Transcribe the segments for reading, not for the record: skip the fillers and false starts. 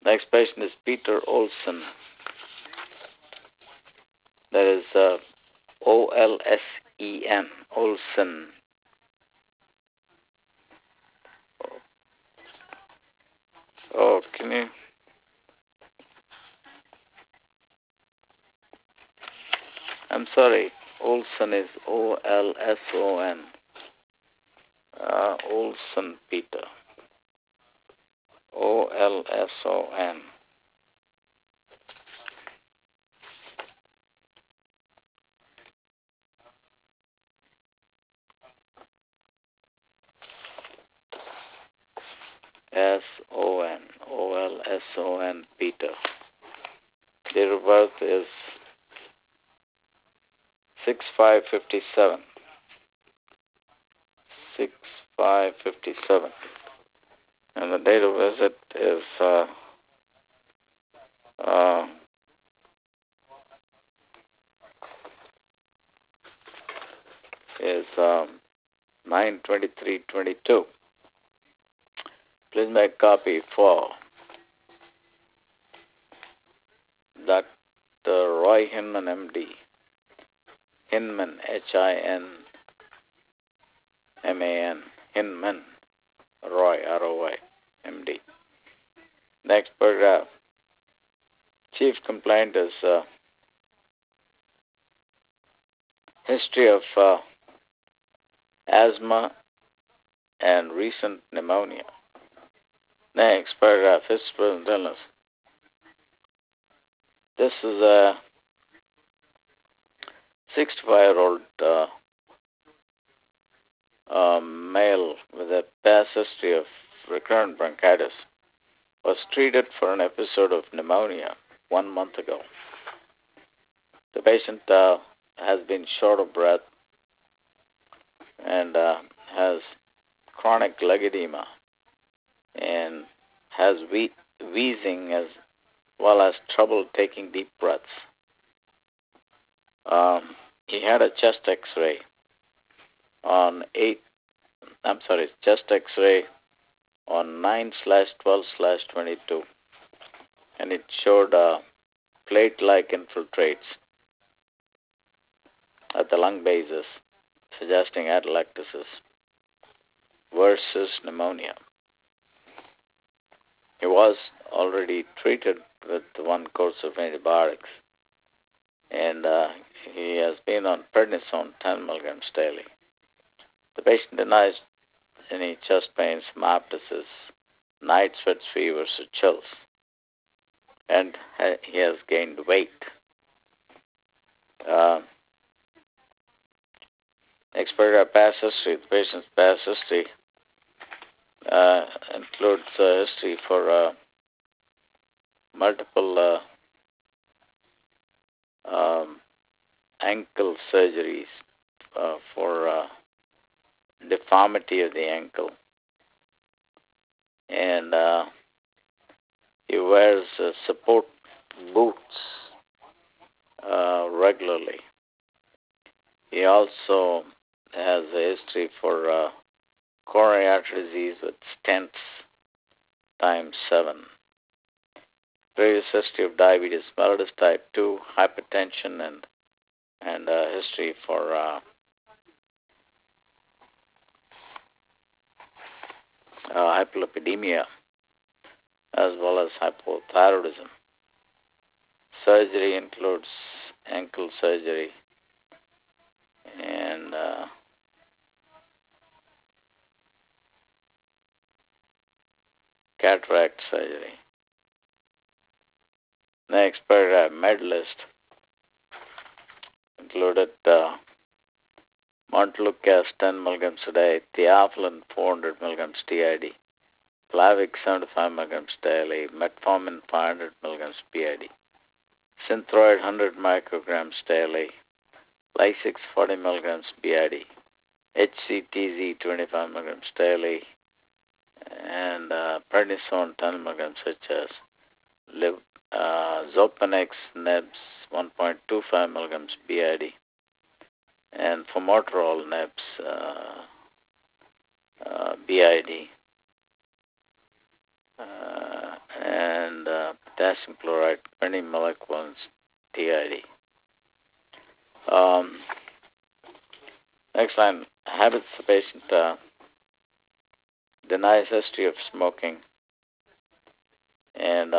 Next patient is Peter Olsen. That is Olsen. Olsen. Oh, can you? I'm sorry. Olsen is Olson. Olsen Peter. Olson. S-O-N. Olson Peter. Date of birth is 6/5/57. 6/5/57. And the date of visit is uh, is 9/23/22. Please make copy for Dr. Roy Hinman, MD. Hinman, Hinman. Hinman. Roy, R-O-Y, MD. Next paragraph. Chief complaint is history of asthma and recent pneumonia. Next paragraph. History of illness. This is a 65-year-old male with a past history of recurrent bronchitis was treated for an episode of pneumonia 1 month ago. The patient has been short of breath and has chronic leg edema and has wheezing as well as trouble taking deep breaths. He had a chest X-ray chest X-ray on 9/12/22, and it showed plate-like infiltrates at the lung bases, suggesting atelectasis versus pneumonia. He was already treated with 1 course of antibiotics, and he has been on prednisone 10 milligrams daily. The patient denies any chest pains, hemoptysis, night sweats, fevers, or chills, and he has gained weight. Next paragraph, past history. The patient's past history includes history for multiple ankle surgeries for deformity of the ankle, and he wears support boots regularly. He also has a history for coronary artery disease with stents ×7. Previous history of diabetes mellitus type 2, hypertension, and history for hyperlipidemia, as well as hypothyroidism. Surgery includes ankle surgery and cataract surgery. Next paragraph, med list included Montelukast 10 milligrams a day, Theophylline 400 milligrams TID, Plavix 75 milligrams daily, Metformin 500 milligrams PID, Synthroid 100 micrograms daily, Lasix 40 milligrams BID, HCTZ 25 milligrams daily, and prednisone 10 milligrams HS, Zopanex nebs 1.25 milligrams BID, and formoterol nebs BID, and potassium chloride, 20 milliquins TID. Next line, habits the patient denies history of smoking and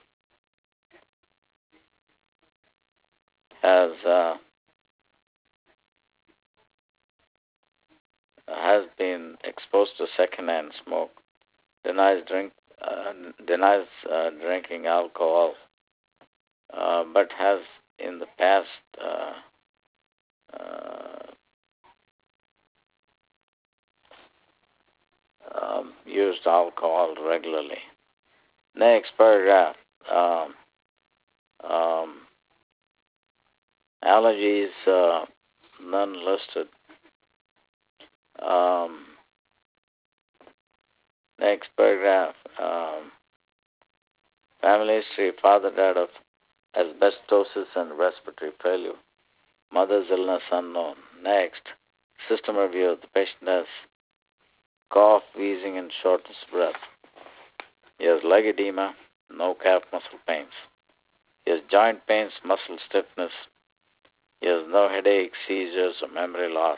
has been exposed to secondhand smoke, denies drinking alcohol, but has in the past used alcohol regularly. Next paragraph. Allergies, none listed. Next paragraph. Family history: father died of asbestosis and respiratory failure. Mother's illness unknown. Next, system review. The patient has cough, wheezing, and shortness of breath. He has leg edema, no calf muscle pains. He has joint pains, muscle stiffness. He has no headache, seizures, or memory loss.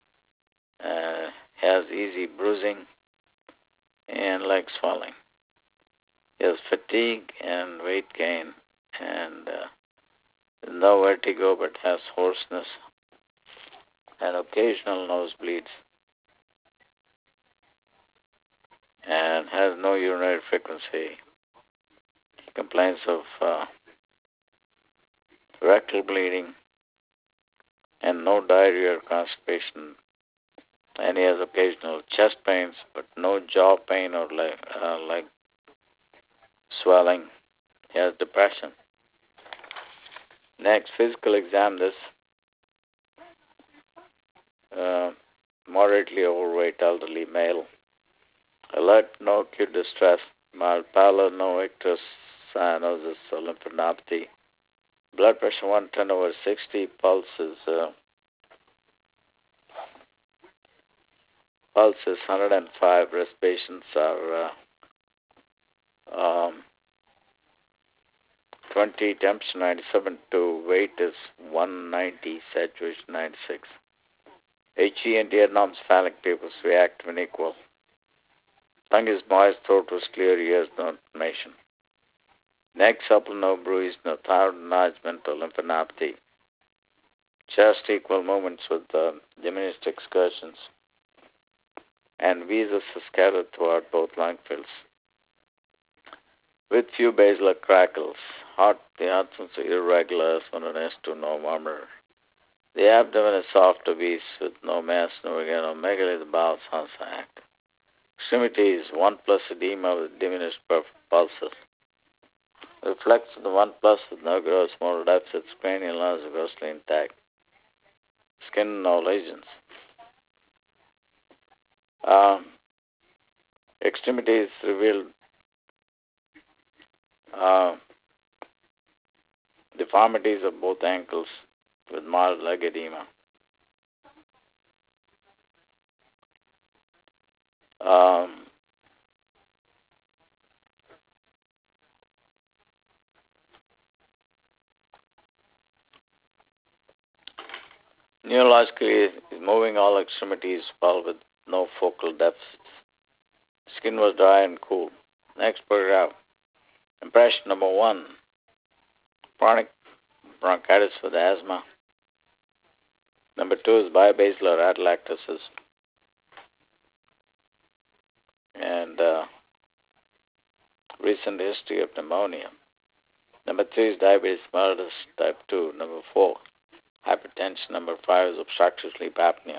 Has easy bruising and leg swelling. He has fatigue and weight gain, and no vertigo, but has hoarseness and occasional nosebleeds, and has no urinary frequency. He complains of rectal bleeding and no diarrhea or constipation. And he has occasional chest pains, but no jaw pain or leg swelling. He has depression. Next, physical exam. This moderately overweight elderly male. Alert, no acute distress. Mild pallor, no ictus, cyanosis, or lymphadenopathy. Blood pressure 110/60. Pulse is 105. Respirations are 20. Temperature 97. Weight is 190. Saturation 96. HE and ear knobs, phallic pupils react when equal. Tongue is moist, throat was clear, ears no inflammation. Neck supple, no bruise, no thyroid enlargement or lymphadenopathy. Chest equal movements with diminished excursions. And wheezes are scattered throughout both lung fields. With few basilar crackles. Heart, the heart sounds irregular, S1 no murmur. The abdomen is soft, obese, with no mass, no organomegaly. The bowel sounds active. Extremities, 1+ edema with diminished pulses. Reflects the 1+ with no gross motor deficits. Cranial nerves are grossly intact. Skin, no lesions. Extremities revealed deformities of both ankles with mild leg edema. Neurologically, moving all extremities while with no focal deficits. Skin was dry and cool. Next paragraph. Impression number 1. Chronic bronchitis with asthma. Number 2 is biobasilar atelectasis. And recent history of pneumonia. Number 3 is diabetes mellitus type 2. Number 4, hypertension. Number 5 is obstructive sleep apnea.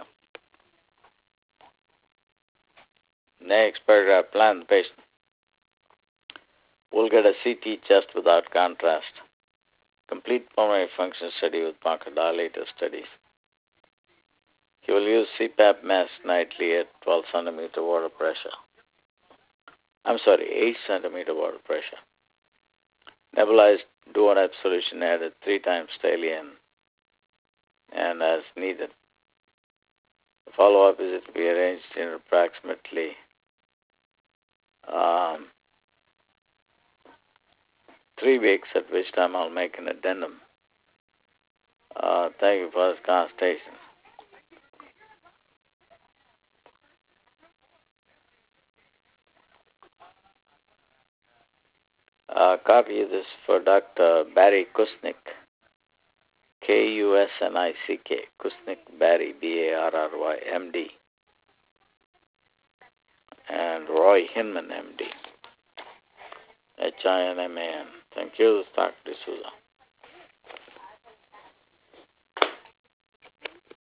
Next paragraph, plan the patient. We'll get a CT chest without contrast. Complete pulmonary function study with bronchodilator studies. He will use CPAP mask nightly at 12 centimeter water pressure. 8 centimeter water pressure. Nebulized Duonep solution added 3 times daily and as needed. The follow-up visit will be arranged in approximately 3 weeks, at which time I'll make an addendum. Thank you for this consultation. Copy this for Dr. Barry Kusnik, Kusnik, Kusnik Barry, Barry, MD, and Roy Hinman, MD, Hinman. Thank you, Dr. D'Souza.